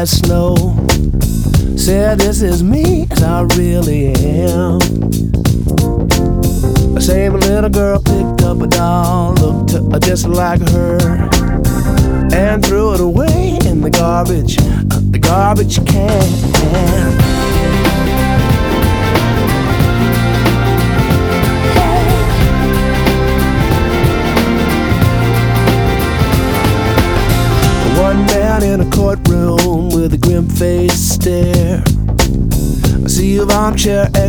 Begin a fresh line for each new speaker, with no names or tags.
that snow. Said this is me as I really am. The same little girl picked up a doll, looked just like her, and threw it away in the garbage can.